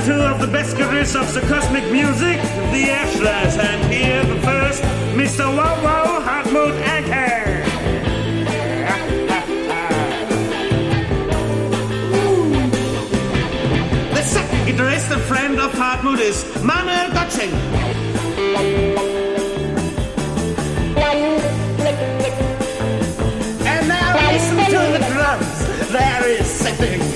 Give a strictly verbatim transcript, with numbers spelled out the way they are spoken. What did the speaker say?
two of the best guitarists of the cosmic music, the Ashlers, and here the first, Mister Wow Wow Hartmut Anker. The second guitarist and friend of Hartmut is Manuel Gottsching. And now listen to the drums. There is something